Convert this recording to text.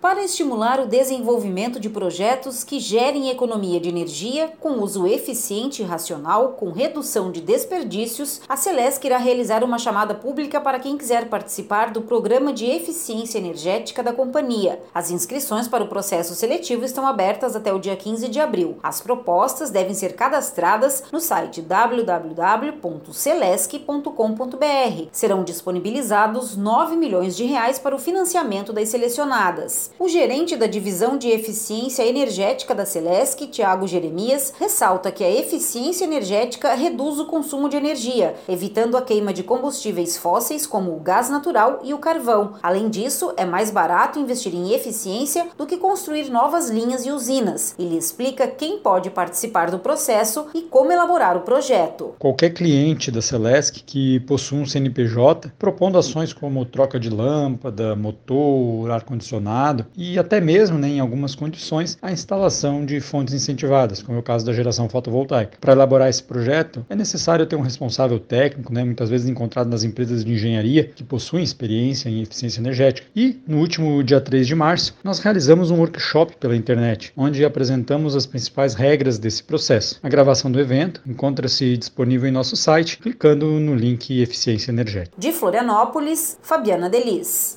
para estimular o desenvolvimento de projetos que gerem economia de energia com uso eficiente e racional, com redução de desperdícios, a Celesc irá realizar uma chamada pública para quem quiser participar do Programa de Eficiência Energética da companhia. As inscrições para o processo seletivo estão abertas até o dia 15 de abril. As propostas devem ser cadastradas no site www.celesc.com.br. Serão disponibilizados R$ 9 milhões para o financiamento das selecionadas. O gerente da divisão de eficiência energética da Celesc, Tiago Jeremias, ressalta que a eficiência energética reduz o consumo de energia, evitando a queima de combustíveis fósseis como o gás natural e o carvão. Além disso, é mais barato investir em eficiência do que construir novas linhas e usinas. Ele explica quem pode participar do processo e como elaborar o projeto. Qualquer cliente da Celesc que possua um CNPJ, propondo ações como troca de lâmpada, motor, ar-condicionado e até mesmo, em algumas condições, a instalação de fontes incentivadas, como é o caso da geração fotovoltaica. Para elaborar esse projeto, é necessário ter um responsável técnico, muitas vezes encontrado nas empresas de engenharia que possuem experiência em eficiência energética. E, no último dia 3 de março, nós realizamos um workshop pela internet, onde apresentamos as principais regras desse processo. A gravação do evento encontra-se disponível em nosso site, clicando no link Eficiência Energética. De Florianópolis, Fabiana Delis.